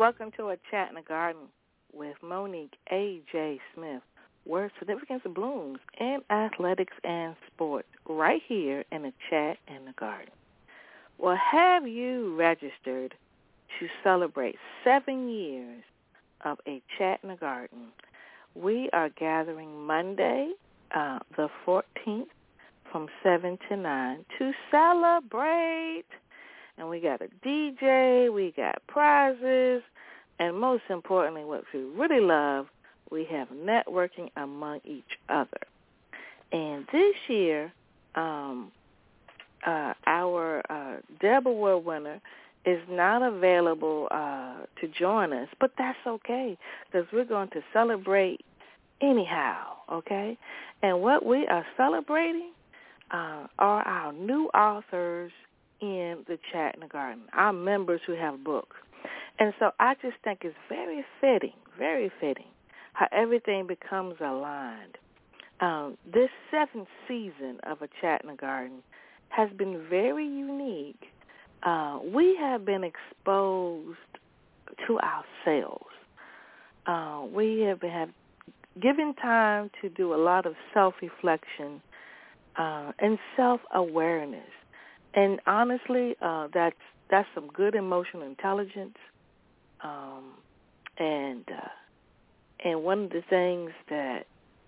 welcome to A Chat in the Garden with Monique A.J. Smith, where significance blooms in athletics and sports, right here in A Chat in the Garden. Well, have you registered to celebrate 7 years of A Chat in the Garden? We are gathering Monday, the 14th, from 7 to 9 to celebrate. And we got a DJ, we got prizes, and most importantly, what we really love, we have networking among each other. And this year, our Deb Award winner is not available to join us, but that's okay, because we're going to celebrate anyhow, okay? And what we are celebrating are our new authors in the Chat in the Garden, our members who have books. And so I just think it's very fitting how everything becomes aligned. This 7th season of A Chat in the Garden has been very unique. We have been exposed to ourselves. We have given time to do a lot of self-reflection and self-awareness. And honestly, that's some good emotional intelligence. And one of the things that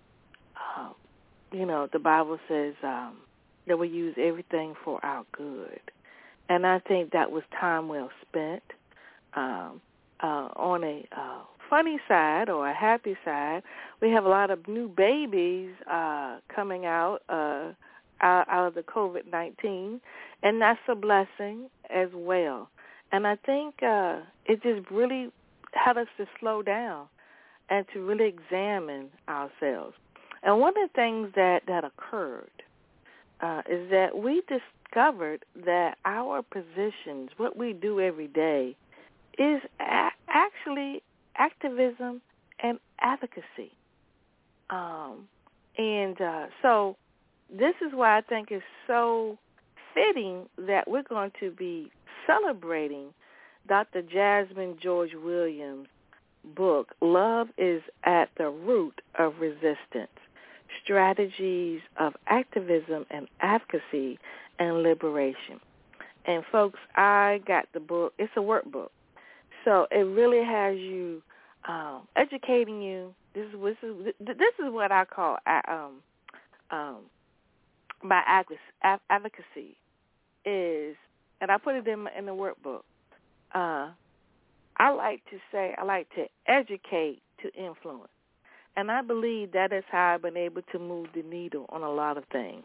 the Bible says that we use everything for our good, and I think that was time well spent. On a funny side or a happy side, we have a lot of new babies coming out of the COVID-19, and that's a blessing as well. And I think it just really had us to slow down and to really examine ourselves. And one of the things that occurred is that we discovered that our positions, what we do every day, is actually activism and advocacy. So this is why I think it's so fitting that we're going to be celebrating Dr. Jasmine George Williams' book, Love is at the Root of Resistance, Strategies of Activism and Advocacy and Liberation. And folks, I got the book. It's a workbook. So it really has you educating you. This is what I call my advocacy is, and I put it in the workbook. I like to say I like to educate to influence, and I believe that is how I've been able to move the needle on a lot of things.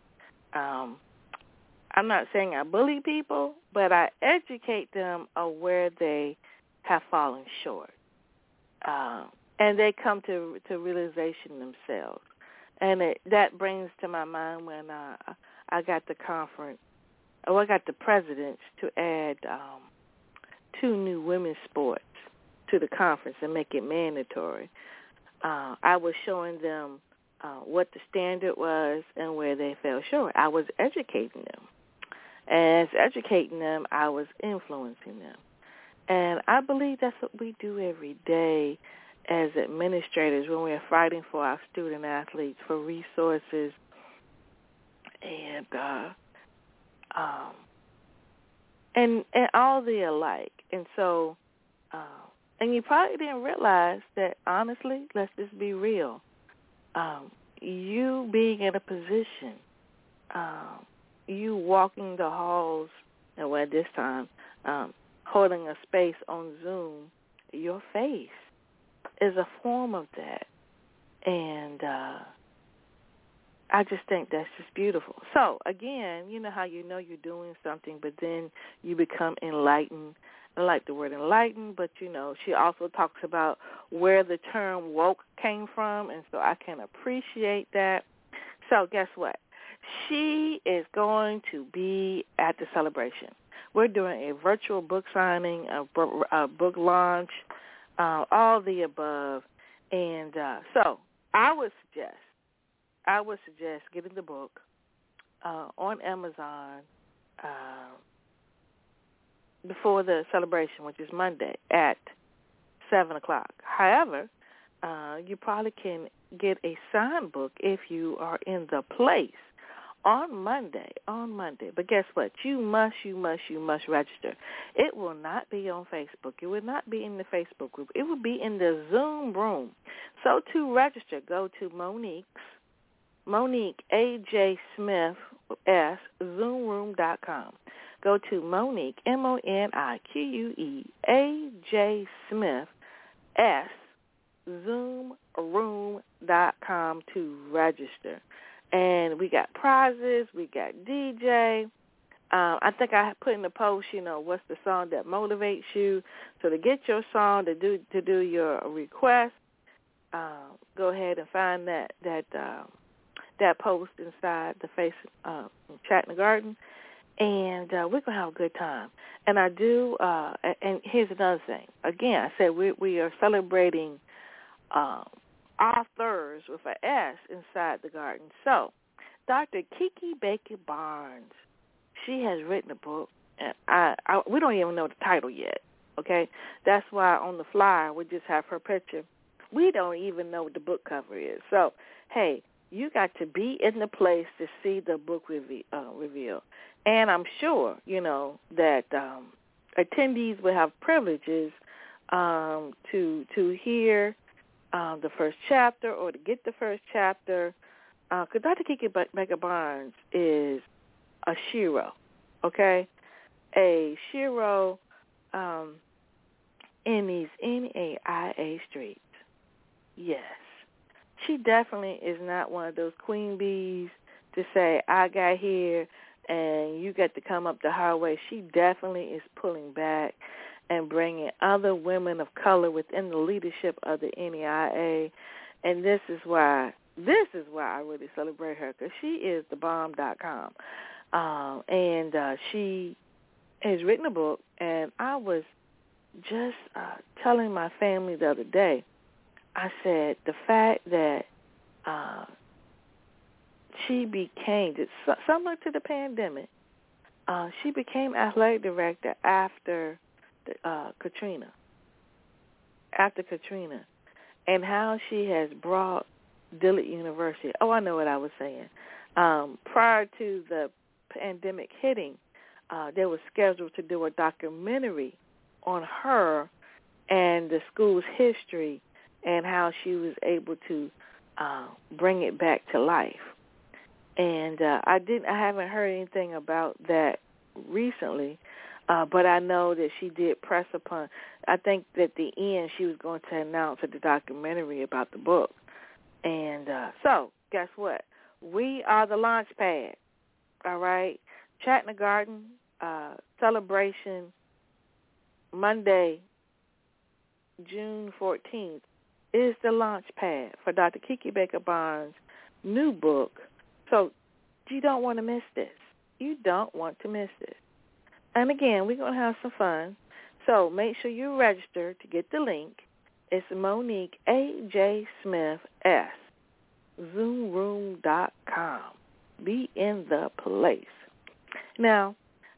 I'm not saying I bully people, but I educate them of where they have fallen short, and they come to realization themselves. And that brings to my mind when I got the conference, I got the presidents to add 2 new women's sports to the conference and make it mandatory. I was showing them what the standard was and where they fell short. I was educating them. As educating them, I was influencing them. And I believe that's what we do every day as administrators when we're fighting for our student athletes, for resources, and all the alike. And so, and you probably didn't realize that, honestly, let's just be real, you being in a position, you walking the halls, and at this time, holding a space on Zoom, your face is a form of that. And I just think that's just beautiful. So, again, you know how you know you're doing something, but then you become enlightened. I like the word enlightened, but, she also talks about where the term woke came from, and so I can appreciate that. So guess what? She is going to be at the celebration. We're doing a virtual book signing, a book launch, all the above. And so I would suggest getting the book on Amazon before the celebration, which is Monday, at 7 o'clock. However, you probably can get a signed book if you are in the place on Monday. But guess what? You must register. It will not be on Facebook. It will not be in the Facebook group. It will be in the Zoom room. So to register, go to Monique A.J. Smith S. ZoomRoom.com. Go to Monique, MoniQue A.J. Smith S. ZoomRoom.com to register. And we got prizes, we got DJ. I think I put in the post, what's the song that motivates you. So to get your song, to do your request, go ahead and find that post inside the face Chat in the Garden, and we're gonna have a good time. And I do. And here's another thing. Again, I said we are celebrating authors with an S inside the garden. So, Dr. Kiki Baker Barnes, she has written a book, and we don't even know the title yet. Okay, that's why on the flyer we just have her picture. We don't even know what the book cover is. So, hey, you got to be in the place to see the book reveal. And I'm sure, that attendees will have privileges to hear the first chapter or to get the first chapter. Because Dr. Kiki Baker Barnes is a shero, okay? A shero in these NAIA streets. Yes. She definitely is not one of those queen bees to say, I got here and you got to come up the highway. She definitely is pulling back and bringing other women of color within the leadership of the NAIA. And this is why I really celebrate her, because she is thebomb.com. And she has written a book, and I was just telling my family the other day, I said the fact that she became, similar to the pandemic, she became athletic director after Katrina, and how she has brought Dillard University. Oh, I know what I was saying. Prior to the pandemic hitting, they were scheduled to do a documentary on her and the school's history and how she was able to bring it back to life. And I haven't heard anything about that recently, but I know that she did press upon. I think that at the end she was going to announce at the documentary about the book. And so, guess what? We are the launch pad, all right? Chat in the Garden celebration Monday, June 14th, is the launch pad for Dr. Kiki Baker Barnes' new book. So you don't want to miss this. You don't want to miss this. And again, we're going to have some fun. So make sure you register to get the link. It's Monique A.J. Smith S. ZoomRoom.com. Be in the place. Now,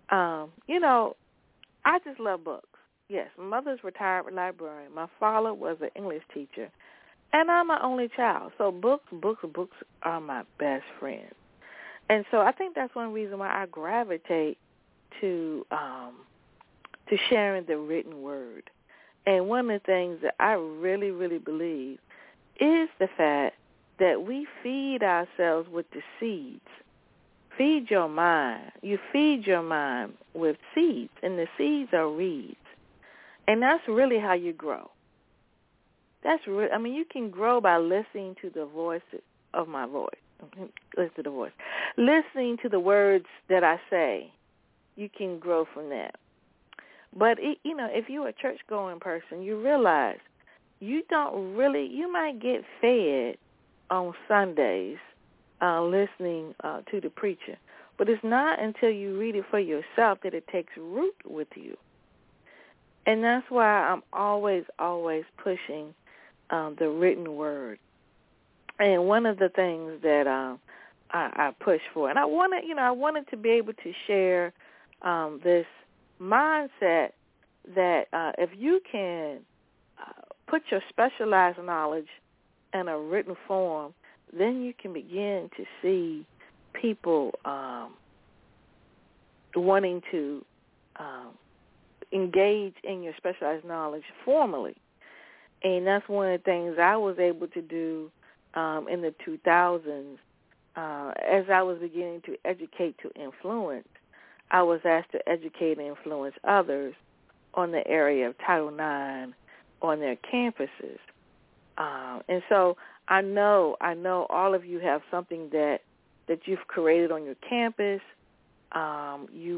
I just love books. Yes, my mother's retired librarian. My father was an English teacher. And I'm my only child. So books are my best friend. And so I think that's one reason why I gravitate to sharing the written word. And one of the things that I really, really believe is the fact that we feed ourselves with the seeds. Feed your mind. You feed your mind with seeds, and the seeds are reeds. And that's really how you grow. You can grow by listening to the voice of my voice. Listen to the voice. Listening to the words that I say, you can grow from that. But, if you're a church-going person, you realize you might get fed on Sundays listening to the preacher. But it's not until you read it for yourself that it takes root with you. And that's why I'm always, always pushing the written word. And one of the things that I push for, and I wanted to be able to share this mindset that if you can put your specialized knowledge in a written form, then you can begin to see people wanting to engage in your specialized knowledge formally. And that's one of the things I was able to do in the 2000s. As I was beginning to educate to influence, I was asked to educate and influence others on the area of Title IX on their campuses. And so I know all of you have something that you've created on your campus. You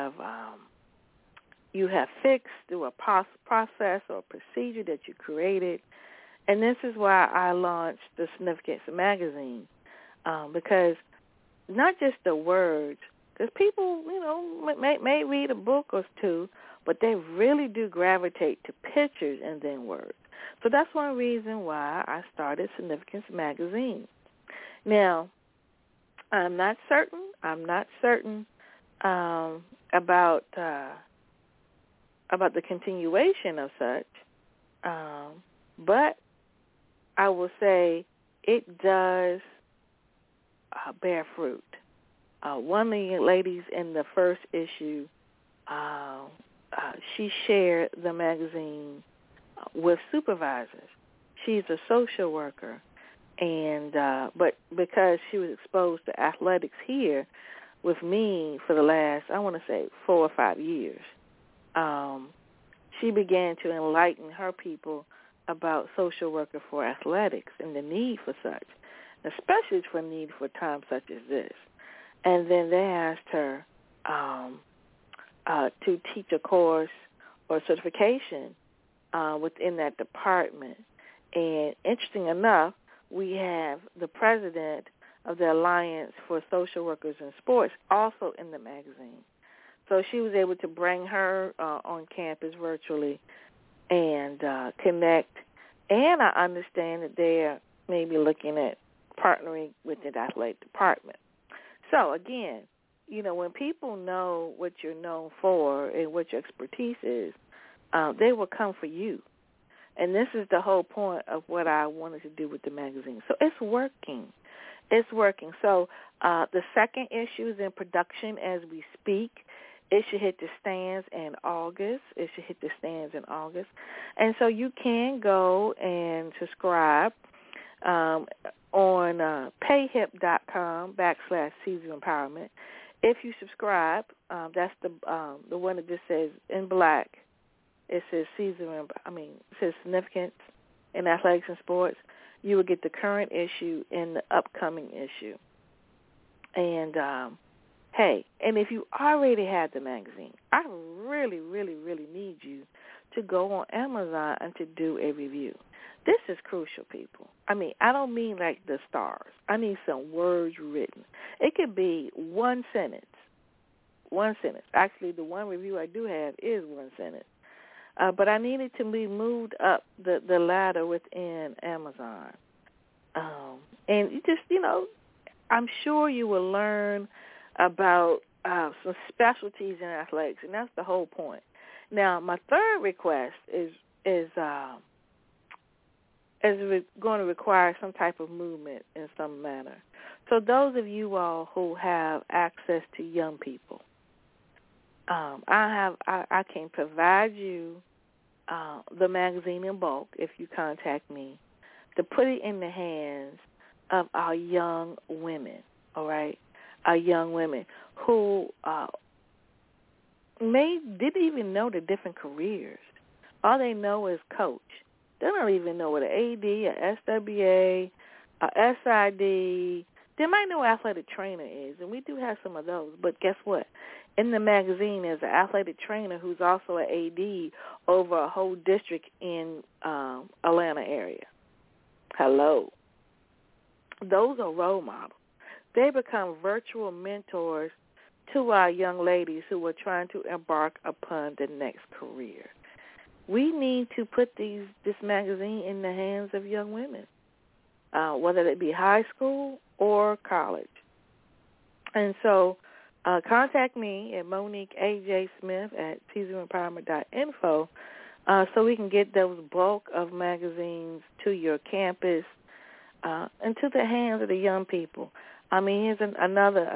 have fixed through a process or procedure that you created. And this is why I launched the Significance magazine, because not just the words, because people, may read a book or two, but they really do gravitate to pictures and then words. So that's one reason why I started Significance magazine. Now, I'm not certain about the continuation of such, but I will say it does bear fruit. One of the ladies in the first issue, she shared the magazine with supervisors. She's a social worker, and but because she was exposed to athletics here with me for the last, I want to say, 4 or 5 years, she began to enlighten her people about social worker for athletics and the need for such, especially for need for times such as this. And then they asked her to teach a course or certification within that department. And interesting enough, we have the president of the Alliance for Social Workers in Sports also in the magazine. So she was able to bring her on campus virtually and connect. And I understand that they're maybe looking at partnering with the athletic department. So, again, when people know what you're known for and what your expertise is, they will come for you. And this is the whole point of what I wanted to do with the magazine. So it's working. It's working. So the second issue is in production as we speak. It should hit the stands in August. And so you can go and subscribe on payhip.com/Seeds of Empowerment. If you subscribe, that's the one that just says in black. It says it says Significance in Athletics and Sports. You will get the current issue and the upcoming issue. And hey, and if you already had the magazine, I really, really, really need you to go on Amazon and to do a review. This is crucial, people. I don't mean like the stars. I need some words written. It could be one sentence. Actually, the one review I do have is one sentence. But I needed to be moved up the ladder within Amazon. And you just, I'm sure you will learn about some specialties in athletics, and that's the whole point. Now, my third request is going to require some type of movement in some manner. So those of you all who have access to young people, I can provide you the magazine in bulk if you contact me to put it in the hands of our young women, all right? Our young women who didn't even know the different careers. All they know is coach. They don't even know what an AD, a SWA, a SID. They might know what athletic trainer is, and we do have some of those. But guess what? In the magazine, there's an athletic trainer who's also an AD over a whole district in Atlanta area. Hello. Those are role models. They become virtual mentors to our young ladies who are trying to embark upon the next career. We need to put this magazine in the hands of young women, whether it be high school or college. And so contact me at Monique A.J. Smith at seedsofempowerment.info so we can get those bulk of magazines to your campus and to the hands of the young people. I mean, here's another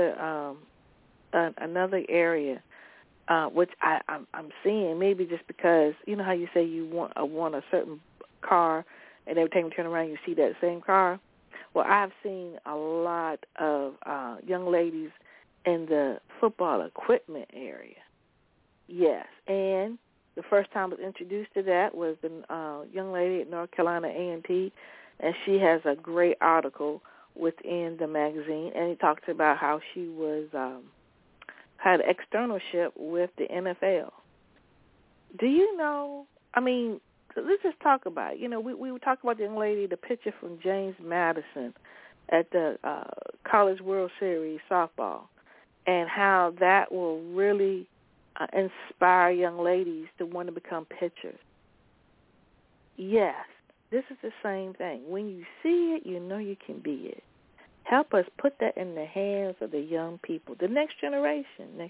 area which I'm seeing, maybe just because, you know how you say you want a certain car, and every time you turn around you see that same car? Well, I've seen a lot of young ladies in the football equipment area. Yes, and the first time I was introduced to that was the young lady at North Carolina A&T, and she has a great article within the magazine, and it talks about how she was had an externalship with the NFL. Do you know, I mean, let's just talk about it. You know, we were talking about the young lady, the picture from James Madison at the College World Series softball, and how that will really inspire young ladies to want to become pitchers. Yes, this is the same thing. When you see it, you know you can be it. Help us put that in the hands of the young people, the next generation.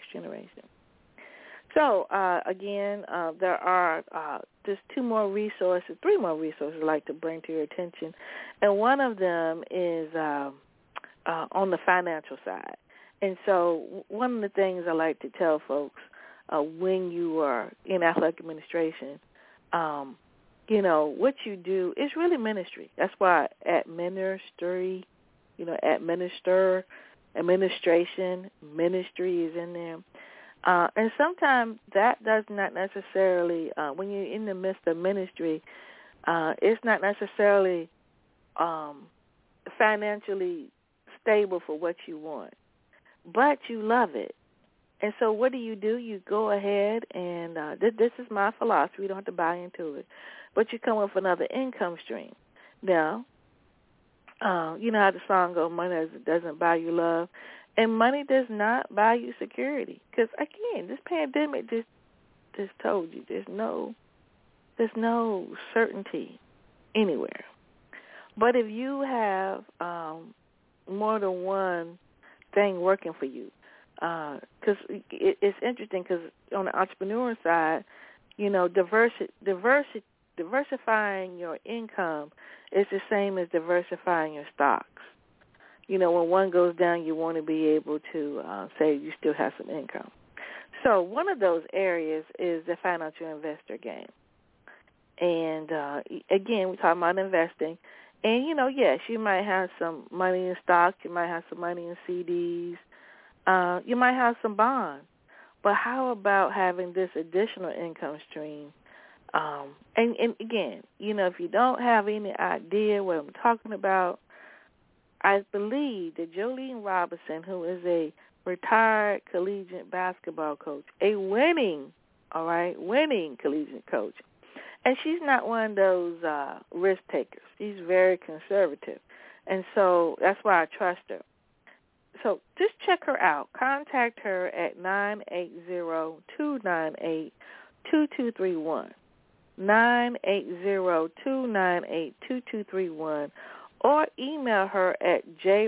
So, again, there are just three more resources I'd like to bring to your attention. And one of them is on the financial side. And so one of the things I like to tell folks when you are in athletic administration, you know, what you do is really ministry. That's why administration, ministry is in there. And sometimes that does not necessarily, when you're in the midst of ministry, it's not necessarily financially stable for what you want, but you love it. And so what do? You go ahead and this is my philosophy. You don't have to buy into it, but you come up with another income stream. Now, you know how the song goes, money doesn't buy you love, and money does not buy you security. Because, again, this pandemic just told you there's no certainty anywhere. But if you have more than one thing working for you, because it's interesting, because on the entrepreneur side, you know, diversifying your income is the same as diversifying your stocks. You know, when one goes down, you want to be able to say you still have some income. So one of those areas is the financial investor game. And, again, we're talking about investing. And, you know, yes, you might have some money in stocks. You might have some money in CDs. You might have some bonds. But how about having this additional income stream? And again, you know, if you don't have any idea what I'm talking about, I believe that Jolene Robinson, who is a retired collegiate basketball coach, a winning collegiate coach, and she's not one of those risk takers. She's very conservative, and so that's why I trust her. So just check her out. Contact her at 980-298-2231. 980-298-2231, or email her at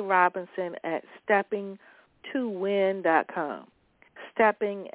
jrobinson@stepping2win.com. Stepping,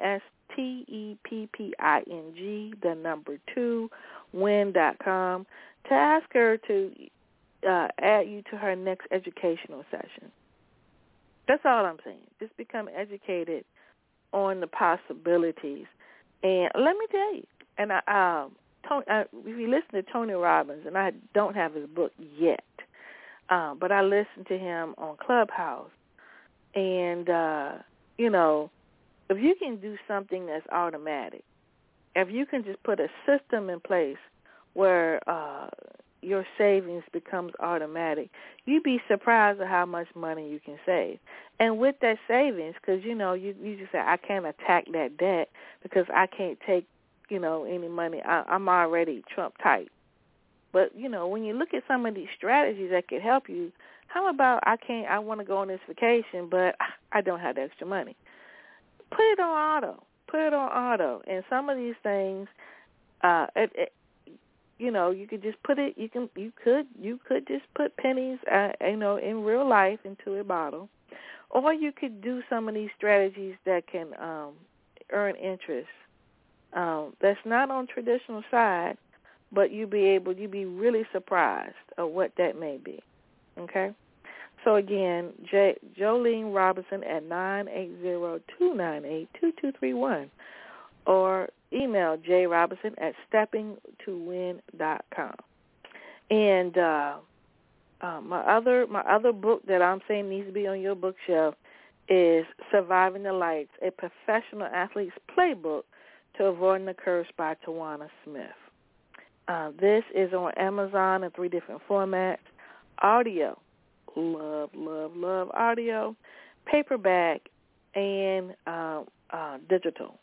STEPPING, the number 2, win.com, to ask her to add you to her next educational session. That's all I'm saying. Just become educated on the possibilities. And let me tell you, and if you listen to Tony Robbins, and I don't have his book yet, but I listen to him on Clubhouse, and, you know, if you can do something that's automatic, if you can just put a system in place where your savings becomes automatic, you'd be surprised at how much money you can save. And with that savings, because, you know, you just say, I can't attack that debt because I can't take, you know, any money. I'm already Trump tight. But, you know, when you look at some of these strategies that could help you, how about I want to go on this vacation, but I don't have the extra money. Put it on auto. And some of these things, you know, you could just put it. You could just put pennies, you know, in real life into a bottle, or you could do some of these strategies that can earn interest that's not on traditional side, but you'd be really surprised of what that may be. Okay? So again, Jolene Robinson at 980-298-2231 or email jrobinson@steppingtowin.com. And my other book that I'm saying needs to be on your bookshelf is Surviving the Lights, a professional athlete's playbook to avoiding the curse by Tawana Smith. This is on Amazon in 3 different formats: audio, love audio, paperback, and digital.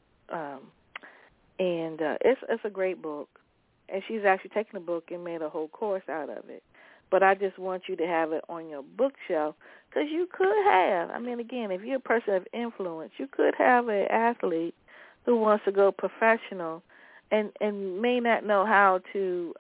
And it's a great book. And she's actually taken the book and made a whole course out of it. But I just want you to have it on your bookshelf because you could have, again, if you're a person of influence, you could have an athlete who wants to go professional and may not know how to,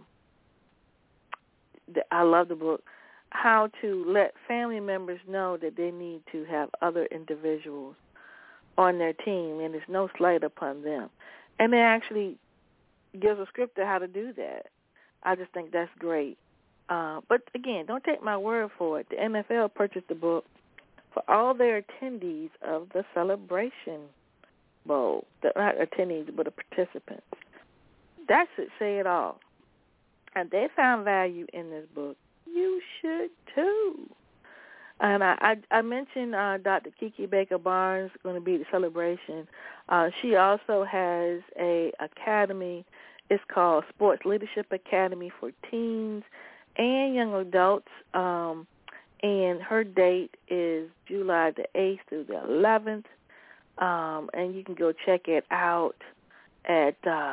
I love the book, how to let family members know that they need to have other individuals on their team, and there's no slight upon them. And it actually gives a script of how to do that. I just think that's great. But, again, don't take my word for it. The NFL purchased the book for all their attendees of the Celebration Bowl. Not attendees, but the participants. That should say it all. And they found value in this book. You should, too. And I mentioned Dr. Kiki Baker Barnes going to be at the Celebration. She also has a academy. It's called Sports Leadership Academy for teens and young adults, and her date is July the 8th through the 11th, and you can go check it out at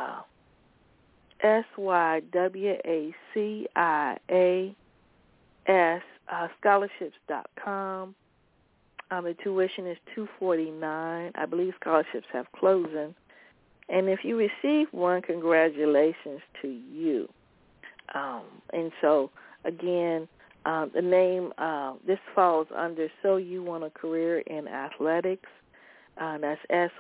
SYWACIAS scholarships.com. The tuition is $249. I believe scholarships have closing. And if you receive one, congratulations to you. And so, again, the name, this falls under So You Want a Career in Athletics. That's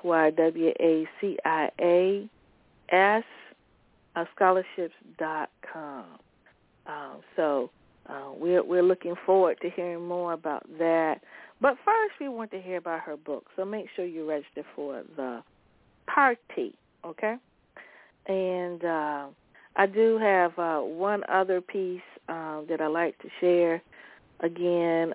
SYWACIAS scholarships.com. So we're looking forward to hearing more about that. But first, we want to hear about her book. So make sure you register for the party, okay? And I do have one other piece that I like to share. Again,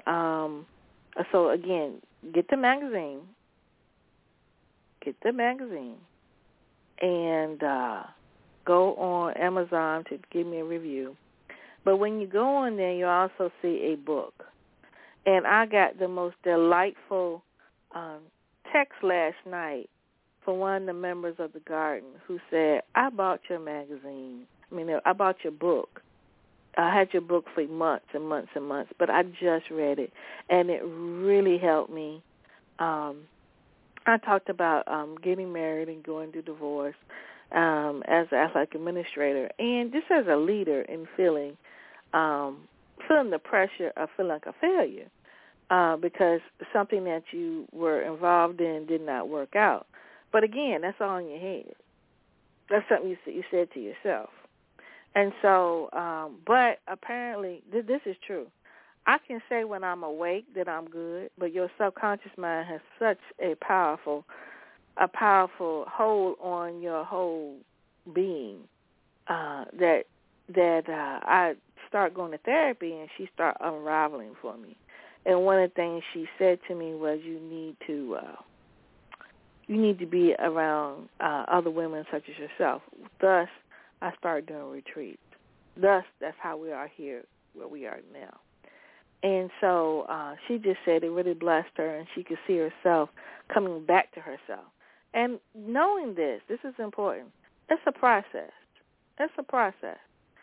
get the magazine. Get the magazine. And go on Amazon to give me a review. But when you go on there, you also see a book. And I got the most delightful text last night from one of the members of the garden who said, I bought your magazine. I bought your book. I had your book for months and months and months, but I just read it, and it really helped me. I talked about getting married and going through divorce as an athletic administrator, and just as a leader in feeling the pressure of feeling like a failure because something that you were involved in did not work out. But again, that's all in your head. That's something you said to yourself. And so, but apparently, this is true. I can say when I'm awake that I'm good, but your subconscious mind has such a powerful hold on your whole being that I start going to therapy, and she started unraveling for me. And one of the things she said to me was, you need to be around other women such as yourself. Thus, I started doing retreats. Thus, that's how we are here where we are now. And so she just said it really blessed her, and she could see herself coming back to herself. And knowing this is important. It's a process. It's a process.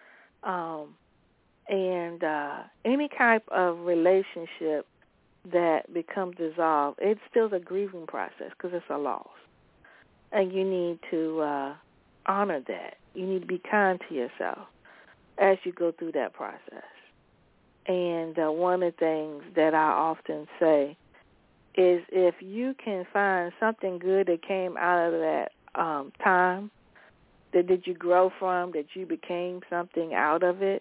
And any type of relationship that becomes dissolved, it's still a grieving process because it's a loss. And you need to honor that. You need to be kind to yourself as you go through that process. And one of the things that I often say is if you can find something good that came out of that time? Did you grow from? That you became something out of it?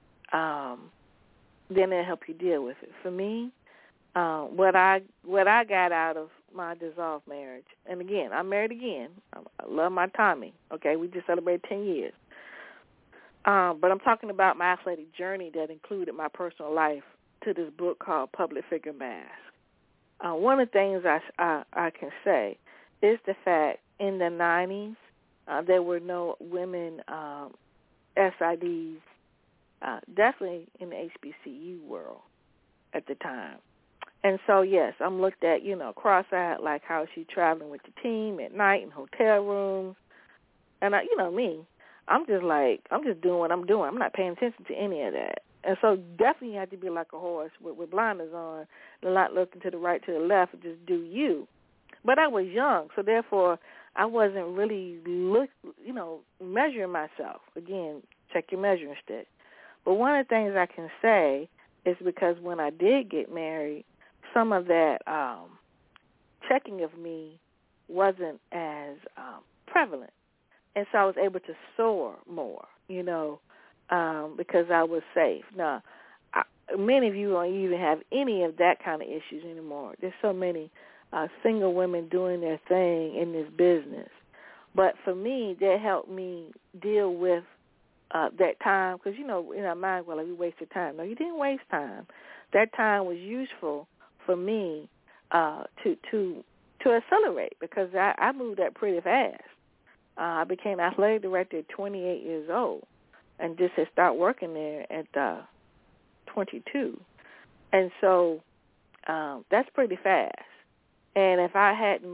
Then it'll help you deal with it. For me, what I got out of my dissolved marriage, and again, I'm married again. I love my Tommy. Okay, we just celebrated 10 years. But I'm talking about my athletic journey that included my personal life to this book called Public Figure Mask. One of the things I can say is the fact in the 90s there were no women SIDs, definitely in the HBCU world at the time. And so, yes, I'm looked at, cross-eyed, like how is she traveling with the team at night in hotel rooms. And, me, I'm just doing what I'm doing. I'm not paying attention to any of that. And so definitely you have to be like a horse with blinders on, and not looking to the right, to the left, and just do you. But I was young, so therefore I wasn't really measuring myself. Again, check your measuring stick. But one of the things I can say is because when I did get married, some of that checking of me wasn't as prevalent. And so I was able to soar more, because I was safe. Now, many of you don't even have any of that kind of issues anymore. There's so many single women doing their thing in this business. But for me, that helped me deal with that time, because, in our mind, well, we wasted time. No, you didn't waste time. That time was useful for me to accelerate, because I moved that pretty fast. I became athletic director at 28 years old and just had started working there at 22. And so that's pretty fast. And if I hadn't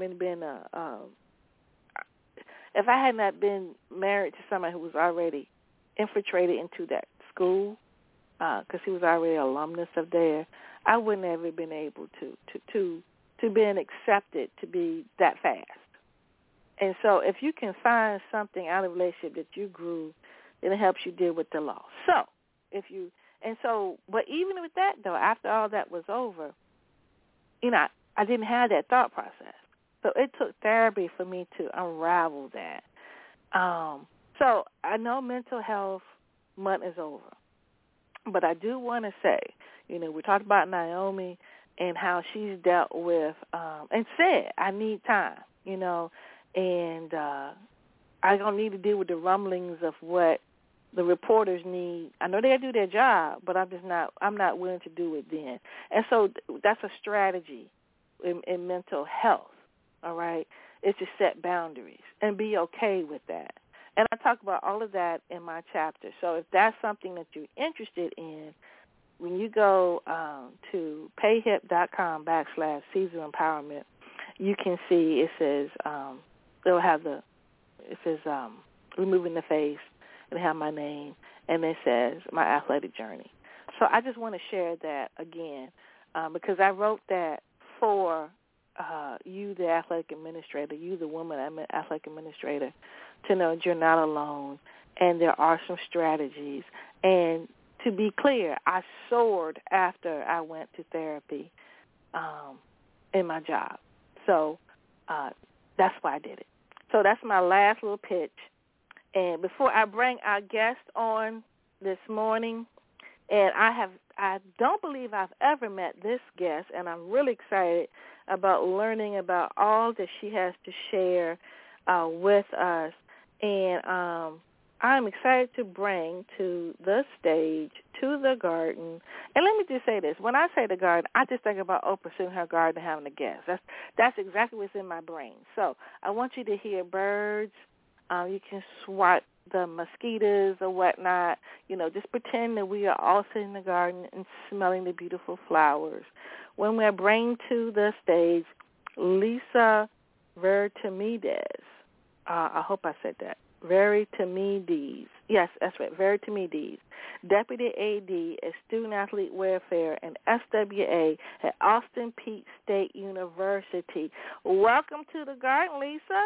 if I had not been married to somebody who was already infiltrated into that school, because he was already an alumnus of there, I wouldn't have ever been able to be accepted to be that fast. And so if you can find something out of a relationship that you grew, then it helps you deal with the loss. So but even with that, though, after all that was over, I didn't have that thought process. So it took therapy for me to unravel that. So I know Mental Health Month is over, but I do want to say, we talked about Naomi and how she's dealt with and said, I need time, and I don't need to deal with the rumblings of what the reporters need. I know they do their job, but I'm not willing to do it then. And so that's a strategy in mental health, all right, is to set boundaries and be okay with that. And I talk about all of that in my chapter. So if that's something that you're interested in, when you go to payhip.com/Caesar Empowerment, you can see it says, it says removing the face, and have my name, and it says my athletic journey. So I just want to share that again, because I wrote that for you, the athletic administrator, you, the woman athletic administrator, to know that you're not alone, and there are some strategies. And to be clear, I soared after I went to therapy in my job. So that's why I did it. So that's my last little pitch. And before I bring our guest on this morning, and I don't believe I've ever met this guest, and I'm really excited about learning about all that she has to share with us. And I'm excited to bring to the stage, to the garden. And let me just say this. When I say the garden, I just think about Oprah sitting in her garden and having a guest. That's exactly what's in my brain. So I want you to hear birds. You can swat the mosquitoes or whatnot. Just pretend that we are all sitting in the garden and smelling the beautiful flowers. When we bring to the stage Lisa Vertimides. I hope I said that. Vertimides. Yes, that's right. Vertimides, Deputy AD at Student Athlete Welfare and SWA at Austin Peay State University. Welcome to the garden, Lisa.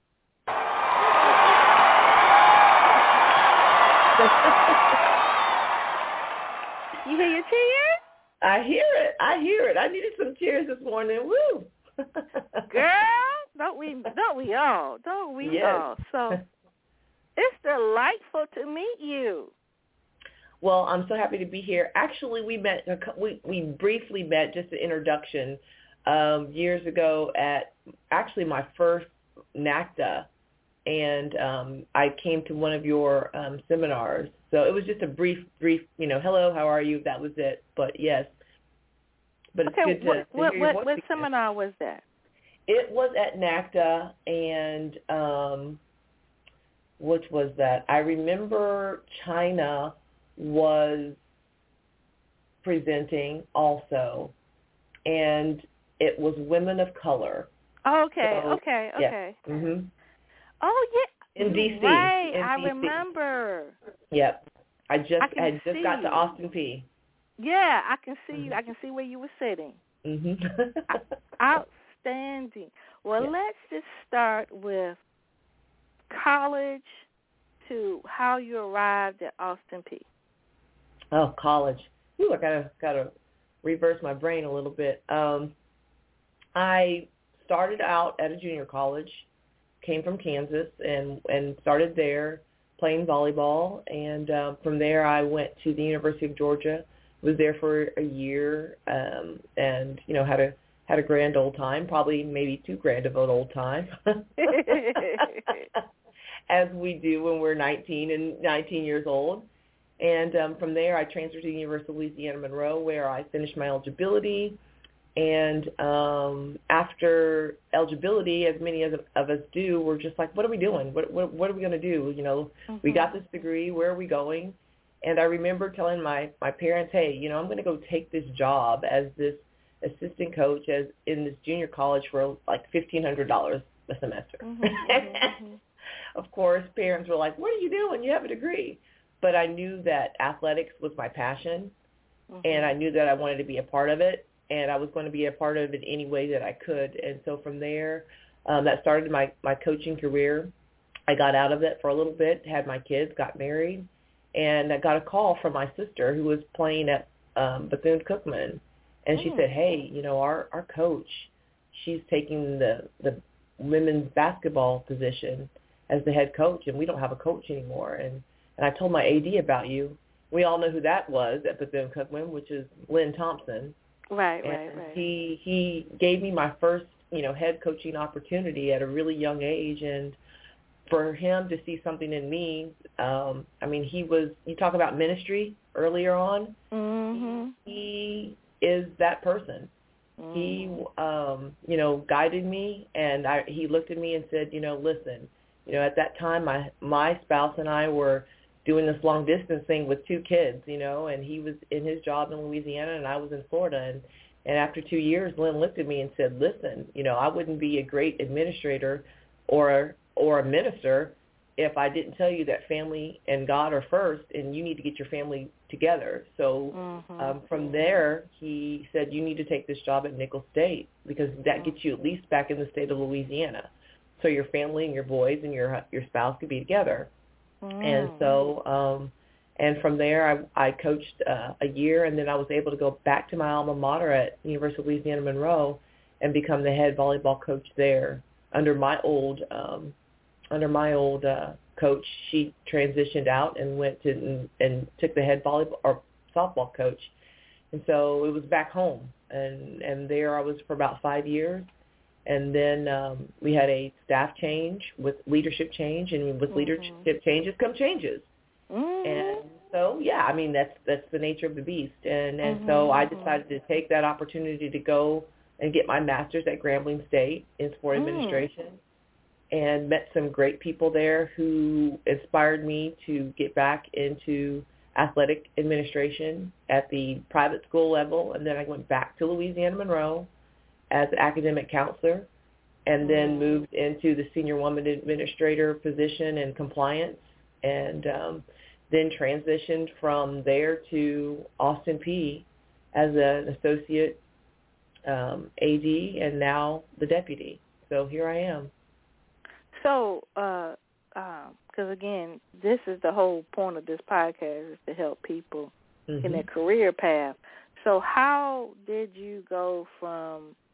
You hear your cheers? I hear it. I needed some cheers this morning. Woo! Girl, Don't we all? Don't we Yes. all? So it's delightful to meet you. Well, I'm so happy to be here. Actually, we briefly met, just an introduction, years ago at actually my first NACDA, and I came to one of your seminars. So it was just a brief, hello, how are you? That was it. But yes, but it's good to hear your voice what again. seminar was that? It was at NACDA, and which was that? I remember China was presenting also, and it was women of color. Okay, so, okay. Yeah. Mm-hmm. Oh, yeah. In D.C. Right, I DC. remember. Yep. I just got to you. Austin Peay. Yeah, I can see you. I can see where you were sitting. Mm-hmm. Outstanding. Well, Yeah. let's just start with college to how you arrived at Austin Peay. Oh, college. Ooh, I gotta reverse my brain a little bit. I started out at a junior college, came from Kansas, and started there playing volleyball. And from there, I went to the University of Georgia. Was there for a year, and had a grand old time. Probably maybe too grand of an old time, as we do when we're 19 years old. And from there, I transferred to the University of Louisiana Monroe, where I finished my eligibility. And after eligibility, as many of us do, we're just like, what are we doing? What are we going to do? We got this degree. Where are we going? And I remember telling my parents, hey, I'm going to go take this job as this assistant coach in this junior college for like $1,500 a semester. Of course, parents were like, what are you doing? You have a degree. But I knew that athletics was my passion, and I knew that I wanted to be a part of it, and I was going to be a part of it any way that I could. And so from there, that started my coaching career. I got out of it for a little bit, had my kids, got married, and I got a call from my sister who was playing at Bethune-Cookman. And she said, hey, our coach, she's taking the women's basketball position as the head coach, and we don't have a coach anymore. And I told my AD about you. We all know who that was at Bethune-Cookman, which is Lynn Thompson. Right. He gave me my first, head coaching opportunity at a really young age, and for him to see something in me, he was, you talk about ministry earlier on, he is that person. He, guided me, and he looked at me and said, listen, at that time, my spouse and I were doing this long distance thing with 2 kids, and he was in his job in Louisiana and I was in Florida. And after 2 years, Lynn looked at me and said, listen, I wouldn't be a great administrator or a minister if I didn't tell you that family and God are first, and you need to get your family together. So from there, he said, you need to take this job at Nicholls State, because that gets you at least back in the state of Louisiana, so your family and your boys and your spouse could be together. And so, and from there, I coached a year, and then I was able to go back to my alma mater at University of Louisiana Monroe and become the head volleyball coach there under my old coach. She transitioned out and went to and took the head volleyball or softball coach, and so it was back home, and there I was for about 5 years. And then we had a staff change with leadership change, and with leadership changes come changes. And so, that's the nature of the beast. And so I decided to take that opportunity to go and get my master's at Grambling State in sport administration, and met some great people there who inspired me to get back into athletic administration at the private school level. And then I went back to Louisiana Monroe as an academic counselor, and then moved into the senior woman administrator position in compliance, and then transitioned from there to Austin Peay as an associate AD, and now the deputy. So here I am. So, because again, this is the whole point of this podcast, is to help people in their career path. So how did you go from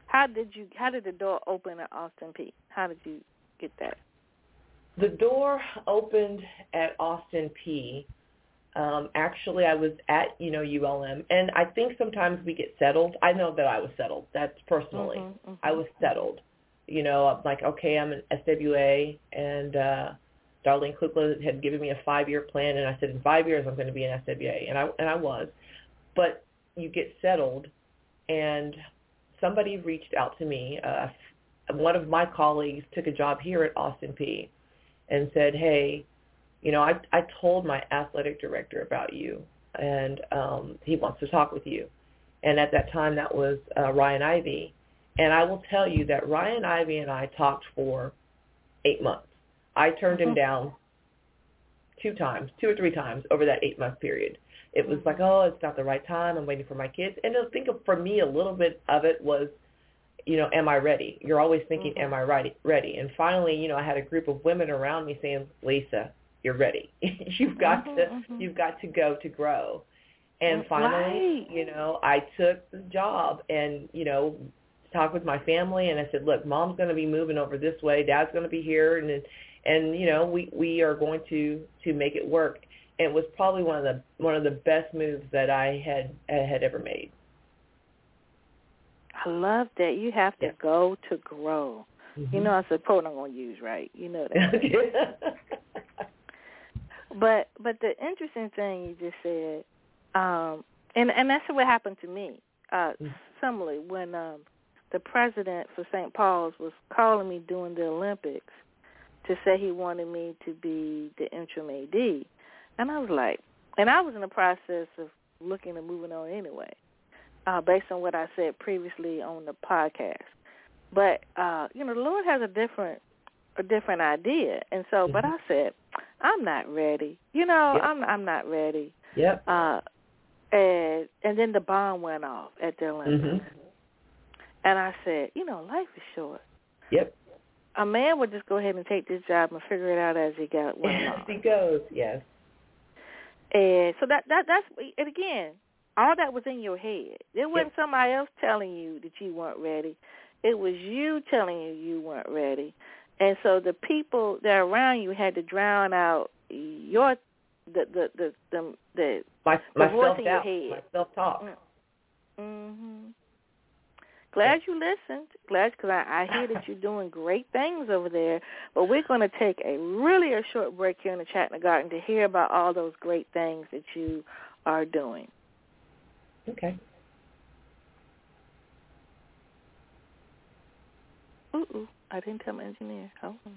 How did the door open at Austin Peay? How did you get that? The door opened at Austin Peay. Actually, I was at, ULM, and I think sometimes we get settled. I know that I was settled. That's personally. Mm-hmm. I was settled. I'm like, okay, I'm an SWA, and Darlene Kukla had given me a 5-year plan, and I said, in 5 years I'm going to be an SWA, and I was. But you get settled, and somebody reached out to me. One of my colleagues took a job here at Austin Peay and said, hey, I told my athletic director about you, and he wants to talk with you. And at that time, that was Ryan Ivey. And I will tell you that Ryan Ivey and I talked for 8 months. I turned him down 2 or 3 times over that 8-month period. It was like, oh, it's not the right time. I'm waiting for my kids. And I think for me, a little bit of it was, am I ready? You're always thinking, am I ready? And finally, I had a group of women around me saying, Lisa, you're ready. You've got to go to grow. And finally, I took the job and, talked with my family, and I said, look, Mom's going to be moving over this way. Dad's going to be here, and we are going to make it work. And it was probably one of the best moves that I had ever made. I love that. You have to go to grow. Mm-hmm. It's a quote I'm going to use, right? You know that. But the interesting thing you just said, and that's what happened to me. Similarly, when the president for St. Paul's was calling me during the Olympics to say he wanted me to be the interim AD, and I was like, and I was in the process of looking and moving on anyway, based on what I said previously on the podcast. But the Lord has a different idea, and so. But I said, I'm not ready. I'm not ready. Yep. And then the bomb went off at the Olympics. Mm-hmm. And I said, life is short. Yep. A man would just go ahead and take this job and figure it out as he went along. As he goes, yes. And so that's, and again, all that was in your head. There wasn't somebody else telling you that you weren't ready. It was you telling you weren't ready. And so the people that are around you had to drown out your the voice in your head. My self-talk. Mm-hmm. Glad you listened. Glad, because I hear that you're doing great things over there. But we're going to take a short break here in the Chat in the Garden to hear about all those great things that you are doing. Okay. I didn't tell my engineer. Hold on.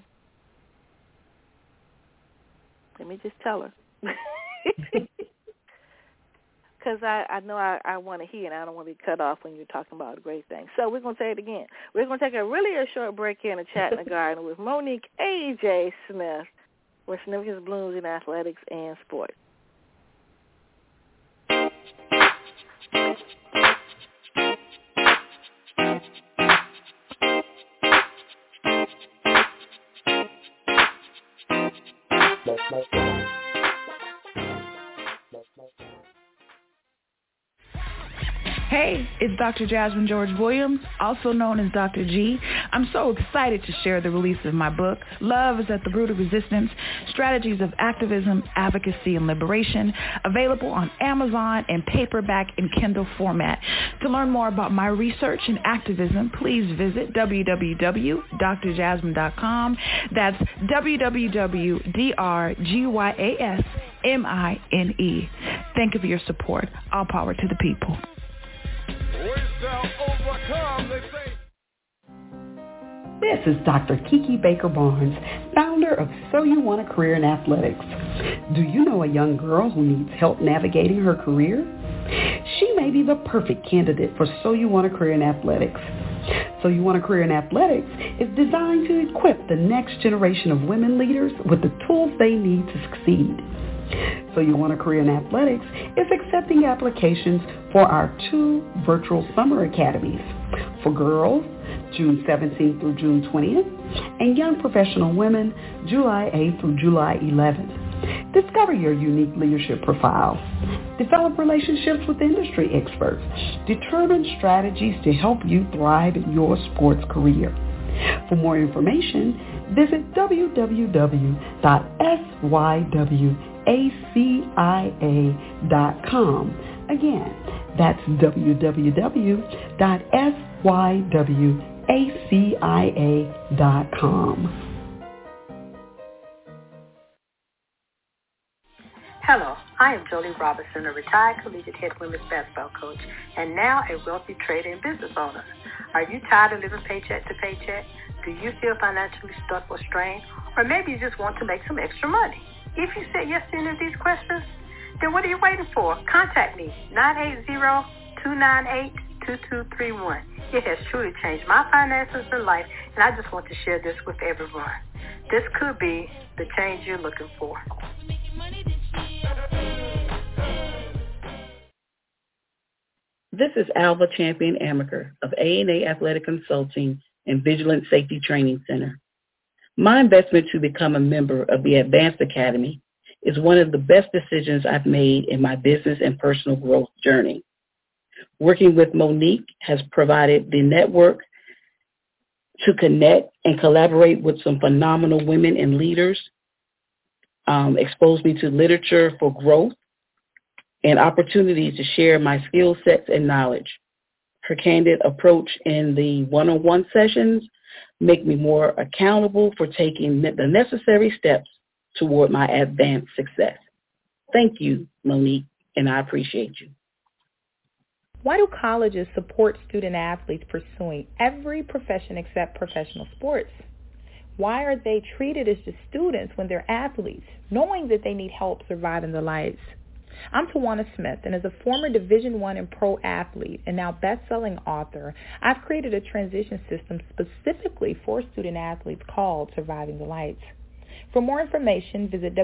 Let me just tell her. Because I know I want to hear, and I don't want to be cut off when you're talking about great things. So we're going to say it again. We're going to take a short break here in the Chat in the Garden with Monique A.J. Smith, where significance blooms in athletics and sports. Hey, it's Dr. Jasmine George Williams, also known as Dr. G. I'm so excited to share the release of my book, Love is at the Root of Resistance, Strategies of Activism, Advocacy, and Liberation, available on Amazon in paperback and Kindle format. To learn more about my research and activism, please visit www.drjasmine.com. That's www.drgyasmine. Thank you for your support. All power to the people. This is Dr. Kiki Baker Barnes, founder of So You Want a Career in Athletics. Do you know a young girl who needs help navigating her career? She may be the perfect candidate for So You Want a Career in Athletics. So You Want a Career in Athletics is designed to equip the next generation of women leaders with the tools they need to succeed. So You Want a Career in Athletics is accepting applications for our 2 virtual summer academies. For girls, June 17th through June 20th, and young professional women, July 8th through July 11th. Discover your unique leadership profile. develop relationships with industry experts, determine strategies to help you thrive in your sports career. For more information, visit www.sywacia.com. Again, that's www.sywacia.com. Hello, I am Jolie Robinson, a retired collegiate head women's basketball coach, and now a wealthy trader and business owner. Are you tired of living paycheck to paycheck? Do you feel financially stuck or strained? Or maybe you just want to make some extra money? If you said yes to any of these questions, then what are you waiting for? Contact me, 980-298-2231. It has truly changed my finances and life, and I just want to share this with everyone. This could be the change you're looking for. This is Alva Champion Amaker of A&A Athletic Consulting and Vigilant Safety Training Center. My investment to become a member of the Advanced Academy is one of the best decisions I've made in my business and personal growth journey. Working with Monique has provided the network to connect and collaborate with some phenomenal women and leaders, exposed me to literature for growth, and opportunities to share my skill sets and knowledge. Her candid approach in the one-on-one sessions make me more accountable for taking the necessary steps toward my advanced success. Thank you, Monique, and I appreciate you. Why do colleges support student athletes pursuing every profession except professional sports? Why are they treated as just students when they're athletes, knowing that they need help surviving the lights? I'm Tawana Smith, and as a former Division I and pro athlete and now best-selling author, I've created a transition system specifically for student athletes called Surviving the Lights. For more information, visit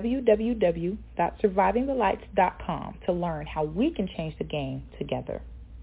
www.survivingthelights.com to learn how we can change the game together.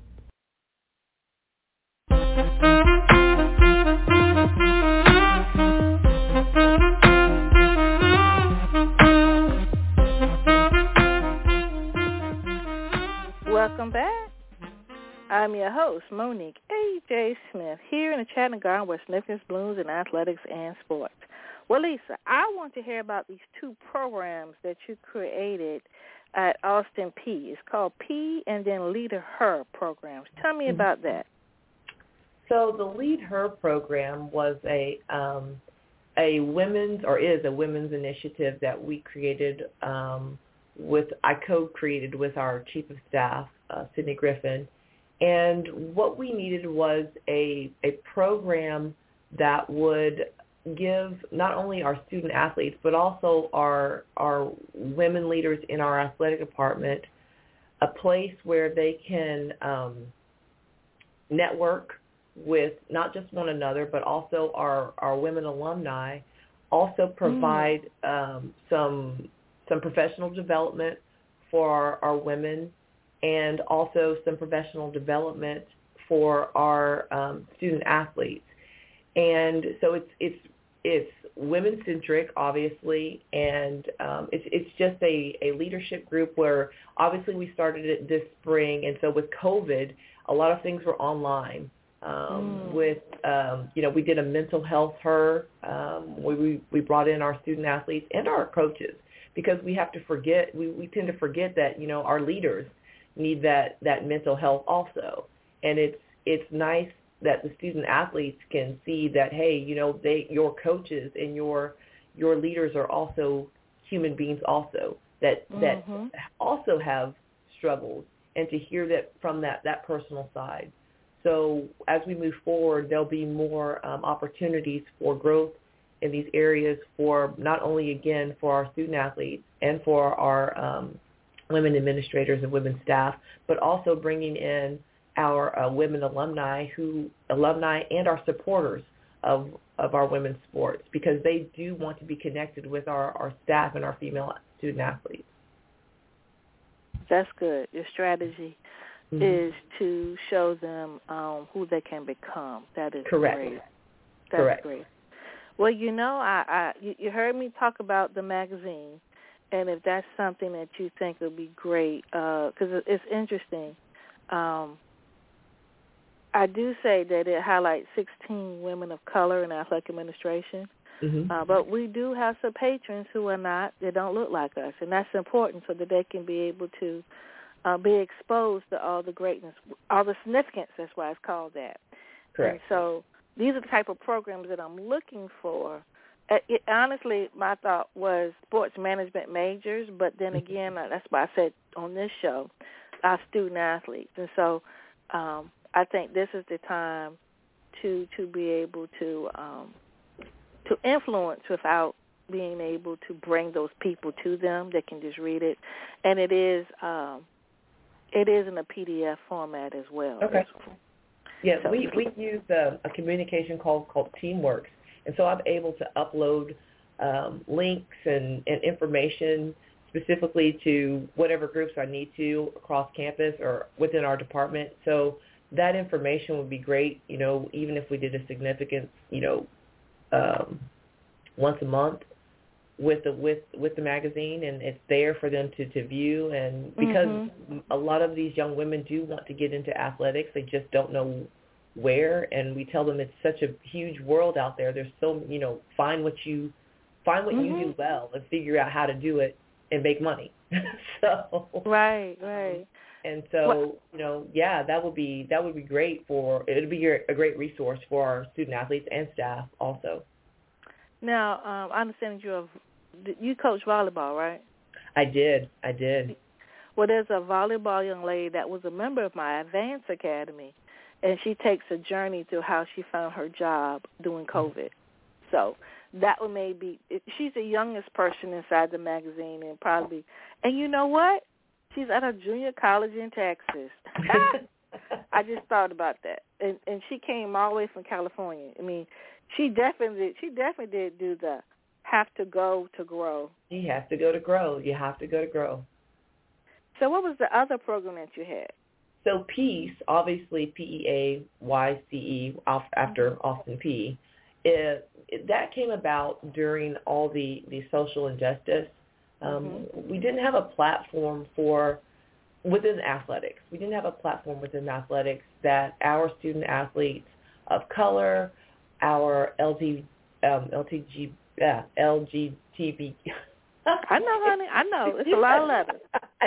Welcome back. I'm your host, Monique A.J. Smith, here in the Chattanooga Garden where Sniffers blooms in athletics and sports. Well, Lisa, I want to hear about these two programs that you created at Austin Peay. It's called P and then Lead Her programs. Tell me about that. So the Lead Her program was a women's, or is a women's initiative that we created I co-created with our chief of staff, Sydney Griffin. And what we needed was a program that would give not only our student athletes, but also our women leaders in our athletic department a place where they can network with not just one another, but also our women alumni, also provide some professional development for our women, and also some professional development for our student athletes. And so it's women-centric, obviously, and it's just a leadership group where obviously we started it this spring, and so with COVID, a lot of things were online. We did a mental health we brought in our student athletes and our coaches, because we have to forget, we tend to forget that, our leaders need that mental health also. And it's nice that the student athletes can see that, hey, your coaches and your leaders are also human beings also, that also have struggles, and to hear that from that personal side. So as we move forward, there'll be more opportunities for growth in these areas for not only, again, for our student athletes and for our women administrators and women staff, but also bringing in our women alumni and our supporters of our women's sports, because they do want to be connected with our staff and our female student athletes. That's good. Your strategy is to show them who they can become. That is great. That's great. Well, I you heard me talk about the magazine, And if that's something that you think would be great, because it's interesting, I do say that it highlights 16 women of color in athletic administration. But we do have some patrons who are not, they don't look like us, and that's important so that they can be able to be exposed to all the greatness, all the significance. That's why it's called that. Correct. And so these are the type of programs that I'm looking for. Honestly, my thought was sports management majors, but then again, that's why I said on this show, our student athletes. And so I think this is the time to be able to influence without being able to bring those people to them that can just read it. And it is in a PDF format as well. Okay. Yeah, So we use a communication called Teamworks, and so I'm able to upload links and information specifically to whatever groups I need to across campus or within our department. So that information would be great, even if we did a significant, once a month with the magazine, and it's there for them to view. And because a lot of these young women do want to get into athletics, they just don't know where, and we tell them it's such a huge world out there. There's so, find what you do well and figure out how to do it and make money. So right. And so, that would be great it would be a great resource for our student athletes and staff also. Now, I understand you coach volleyball, right? I did. Well, there's a volleyball young lady that was a member of my Advance Academy, and she takes a journey through how she found her job during COVID. So that would she's the youngest person inside the magazine, and you know what? She's at a junior college in Texas. I just thought about that, and she came all the way from California. I mean, she definitely did do the have to go to grow. You have to go to grow. You have to go to grow. So what was the other program that you had? So PEACE, obviously PEAYCE, after Austin Peay, that came about during all the social injustice. We didn't have a platform within athletics. We didn't have a platform within athletics that our student athletes of color, our LGTB. I know, honey. I know. It's a lot of letters.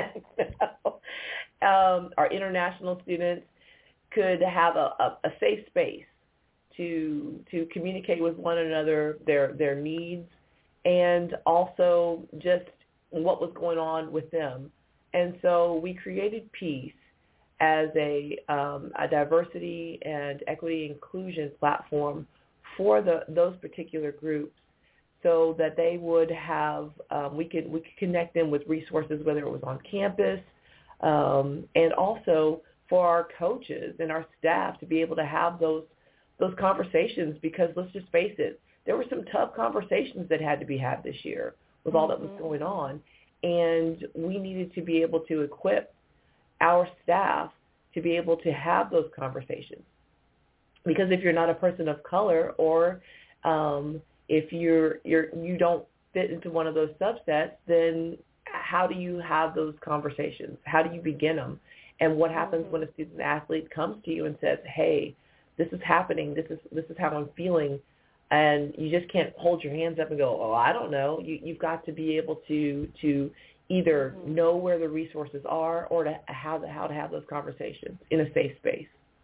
I know. Our international students could have a safe space to communicate with one another their needs, and also just what was going on with them. And so we created PEACE as a diversity and equity inclusion platform for those particular groups, so that they would have we could connect them with resources, whether it was on campus, and also for our coaches and our staff to be able to have those conversations, because let's just face it, there were some tough conversations that had to be had this year with all that was going on, and we needed to be able to equip our staff to be able to have those conversations. Because if you're not a person of color, or if you don't fit into one of those subsets, then how do you have those conversations? How do you begin them? And what happens when a student athlete comes to you and says, "Hey, this is happening. This is how I'm feeling," and you just can't hold your hands up and go, "Oh, I don't know." You've got to be able to either know where the resources are, or to how to have those conversations in a safe space.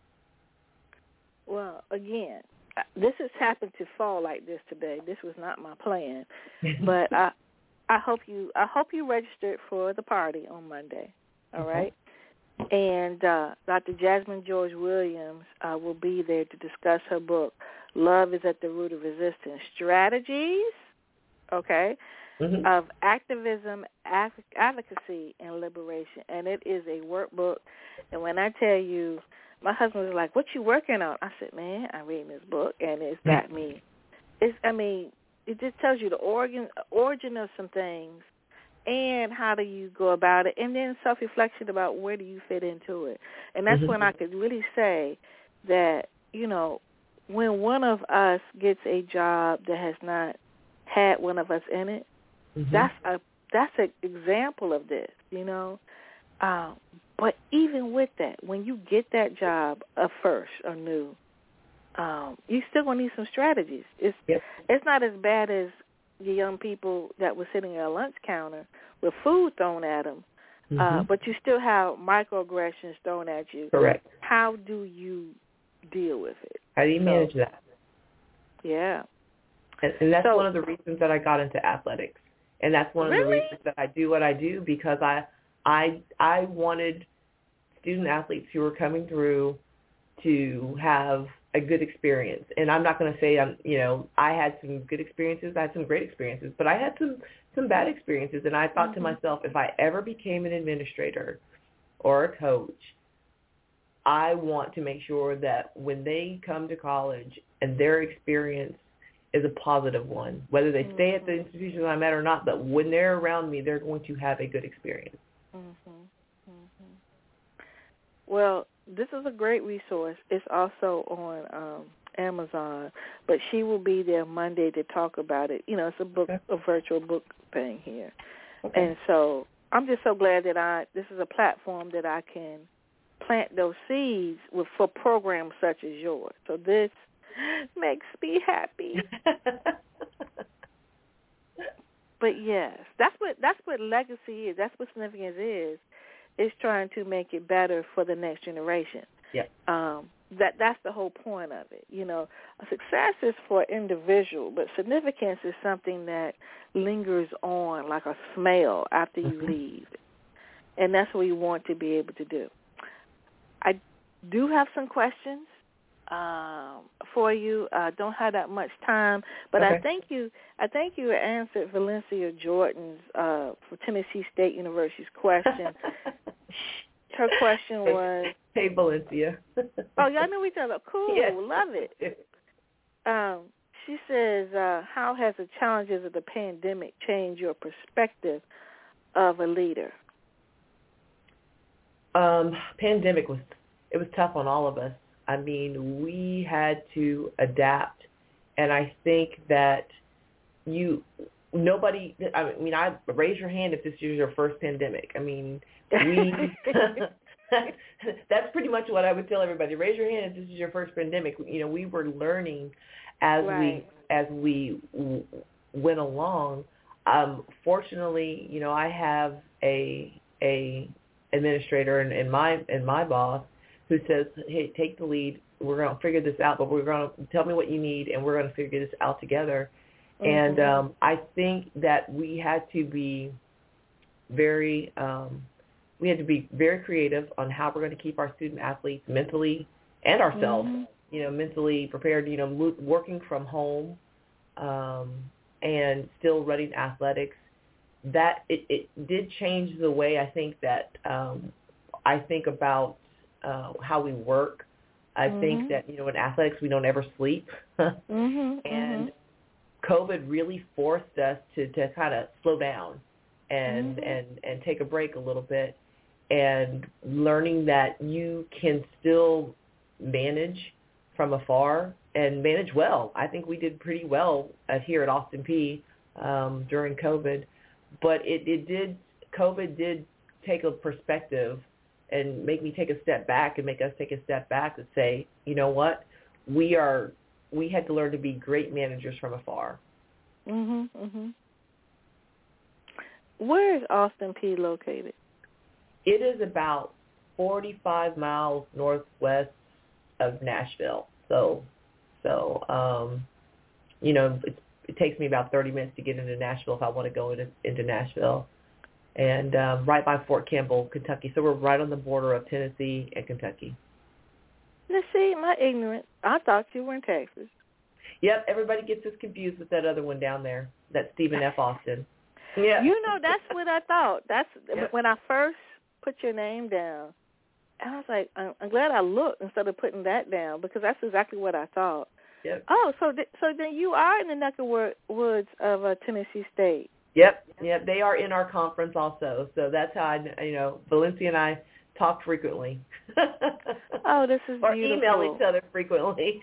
Well, again, this has happened to fall like this today. This was not my plan, but I hope you registered for the party on Monday. All right, and Dr. Jasmine George Williams will be there to discuss her book, "Love is at the Root of Resistance: Strategies." Okay. Of activism, advocacy, and liberation. And it is a workbook. And when I tell you, my husband was like, "What you working on?" I said, "Man, I'm reading this book, and it's got me." It just tells you the origin of some things, and how do you go about it, and then self-reflection about where do you fit into it. And that's when I could really say that, when one of us gets a job that has not had one of us in it, that's that's an example of this, But even with that, when you get that job first or new, you still going to need some strategies. It's not as bad as the young people that were sitting at a lunch counter with food thrown at them, but you still have microaggressions thrown at you. Correct. How do you deal with it? How do you manage that? Yeah. And that's one of the reasons that I got into athletics. And that's one of the reasons that I do what I do, because I wanted student athletes who were coming through to have a good experience. And I'm not going to say I had some good experiences, I had some great experiences, but I had some bad experiences. And I thought to myself, if I ever became an administrator or a coach, I want to make sure that when they come to college and their experience is a positive one, whether they stay at the institution I'm at or not, but when they're around me, they're going to have a good experience. Well, this is a great resource. It's also on Amazon, but she will be there Monday to talk about it. It's a book, a virtual book thing here. And so I'm just so glad that this is a platform that I can plant those seeds for programs such as yours. So this makes me happy. But yes, that's what legacy is. That's what significance is. It's trying to make it better for the next generation. Yeah. That's the whole point of it. Success is for individual, but significance is something that lingers on like a smell after you leave. And that's what we want to be able to do. I do have some questions for you. Don't have that much time, but I think you answered Valencia Jordan's for Tennessee State University's question. Her question was, "Hey, Valencia." Oh, y'all know each other. Cool, yes. Love it. She says, "How has the challenges of the pandemic changed your perspective of a leader?" Pandemic was tough on all of us. I mean, we had to adapt, and I think that I raise your hand if this is your first pandemic. I mean, that's pretty much what I would tell everybody. Raise your hand if this is your first pandemic. We were learning as we went along. Fortunately, I have a administrator and my boss who says, "Hey, take the lead. We're going to figure this out, but we're going to tell me what you need, and we're going to figure this out together." And I think that we had to be very creative on how we're going to keep our student athletes mentally and ourselves, mentally prepared. Working from home and still running athletics. That it did change the way I think that I think about how we work. I think that, in athletics we don't ever sleep. And COVID really forced us to kind of slow down and take a break a little bit, and learning that you can still manage from afar and manage well. I think we did pretty well here at Austin Peay during COVID, but COVID did take a perspective and make me take a step back and make us take a step back and say, you know what, we had to learn to be great managers from afar. Where is Austin Peay located? It is about 45 miles northwest of Nashville. So it takes me about 30 minutes to get into Nashville if I want to go into Nashville. And right by Fort Campbell, Kentucky. So we're right on the border of Tennessee and Kentucky. Let's see, my ignorance. I thought you were in Texas. Yep, everybody gets us confused with that other one down there, that Stephen F. Austin. Yeah. That's what I thought. That's when I first put your name down. I was like, I'm glad I looked instead of putting that down, because that's exactly what I thought. Yep. Oh, so then you are in the neck of woods of Tennessee State. Yep. They are in our conference also. So that's how Valencia and I talk frequently. Oh, this is or beautiful. Or email each other frequently.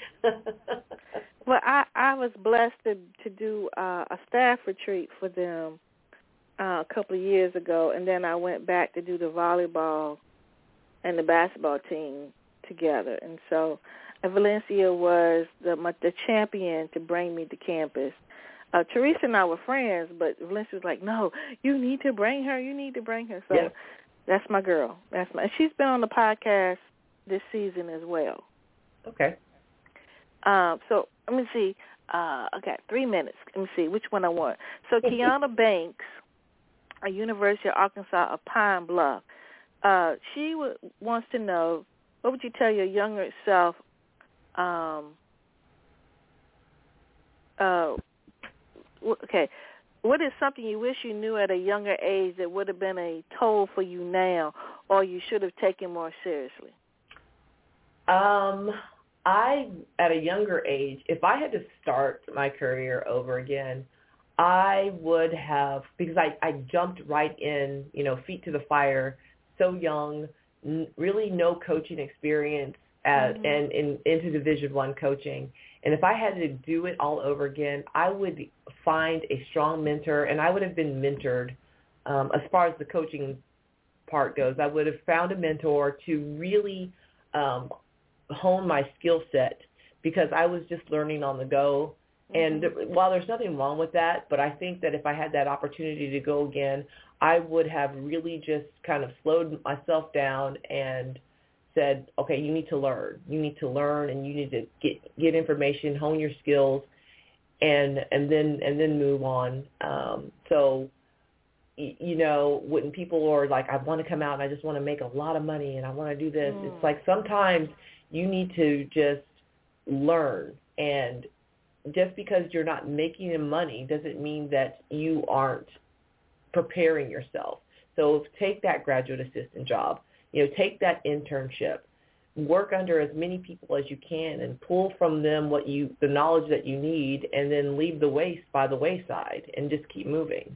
Well, I was blessed to do a staff retreat for them a couple of years ago, and then I went back to do the volleyball and the basketball team together. And so Valencia was the champion to bring me to campus. Teresa and I were friends, but Valencia was like, no, you need to bring her. You need to bring her. So that's my girl. She's been on the podcast this season as well. Okay. So let me see. I got 3 minutes. Let me see which one I want. So Kiana Banks, at University of Arkansas of Pine Bluff, she wants to know, what would you tell your younger self? Okay, what is something you wish you knew at a younger age that would have been a toll for you now, or you should have taken more seriously? At a younger age, if I had to start my career over again, I would have, because I jumped right in, feet to the fire, so young, really no coaching experience and into Division I coaching. And if I had to do it all over again, I would find a strong mentor, and I would have been mentored as far as the coaching part goes. I would have found a mentor to really hone my skill set, because I was just learning on the go. And while there's nothing wrong with that, but I think that if I had that opportunity to go again, I would have really just kind of slowed myself down and said, okay, you need to learn. You need to learn, and you need to get information, hone your skills, and then move on. So, when people are like, I want to come out and I just want to make a lot of money and I want to do this, it's like sometimes you need to just learn. And just because you're not making money doesn't mean that you aren't preparing yourself. So take that graduate assistant job, take that internship, work under as many people as you can and pull from them the knowledge that you need, and then leave the waste by the wayside and just keep moving.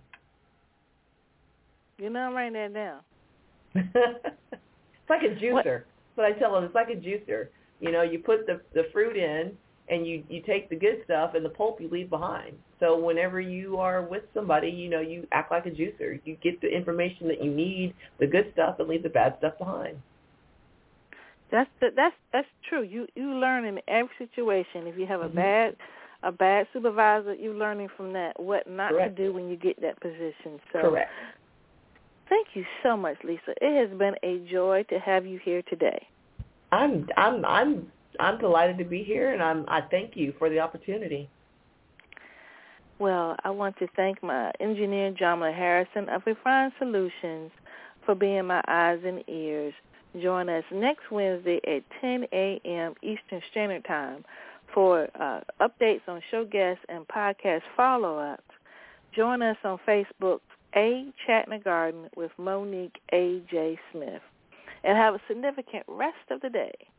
I'm writing that down. It's like a juicer. That's what I tell them. It's like a juicer. You put the fruit in, and you take the good stuff, and the pulp you leave behind. So whenever you are with somebody, you act like a juicer. You get the information that you need, the good stuff, and leave the bad stuff behind. That's true. You learn in every situation. If you have a bad supervisor, you're learning from that what not to do when you get that position. So correct. Thank you so much, Lisa. It has been a joy to have you here today. I'm delighted to be here, and I thank you for the opportunity. Well, I want to thank my engineer, Jamila Harrison of Refined Solutions, for being my eyes and ears. Join us next Wednesday at 10 a.m. Eastern Standard Time for updates on show guests and podcast follow-ups. Join us on Facebook, A. Chatner Garden with Monique A.J. Smith. And have a significant rest of the day.